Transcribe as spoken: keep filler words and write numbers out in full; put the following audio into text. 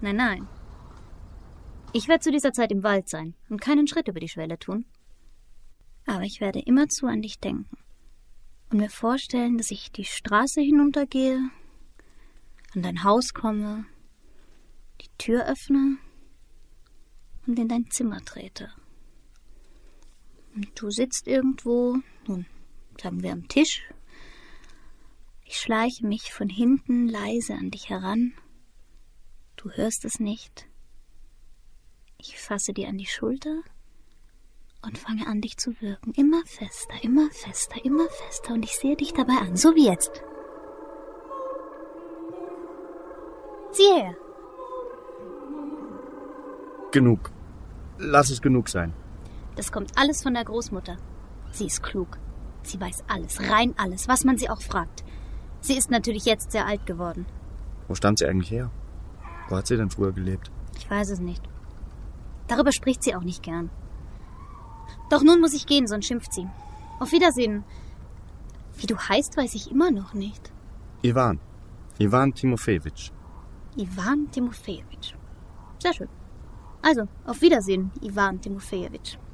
Nein, nein. Ich werde zu dieser Zeit im Wald sein und keinen Schritt über die Schwelle tun. Aber ich werde immerzu an dich denken und mir vorstellen, dass ich die Straße hinuntergehe, an dein Haus komme, die Tür öffne und in dein Zimmer trete. Und du sitzt irgendwo, nun, sagen wir am Tisch. Ich schleiche mich von hinten leise an dich heran. Du hörst es nicht. Ich fasse dir an die Schulter und fange an, dich zu wirken. Immer fester, immer fester, immer fester. Und ich sehe dich dabei an, so wie jetzt. Sieh her. Genug. Lass es genug sein. Das kommt alles von der Großmutter. Sie ist klug. Sie weiß alles, rein alles, was man sie auch fragt. Sie ist natürlich jetzt sehr alt geworden. Wo stammt sie eigentlich her? Wo hat sie denn früher gelebt? Ich weiß es nicht. Darüber spricht sie auch nicht gern. Doch nun muss ich gehen, sonst schimpft sie. Auf Wiedersehen. Wie du heißt, weiß ich immer noch nicht. Iwan. Iwan Timofejewitsch. Iwan Timofejewitsch. Sehr schön. Also, auf Wiedersehen, Iwan Timofejewitsch.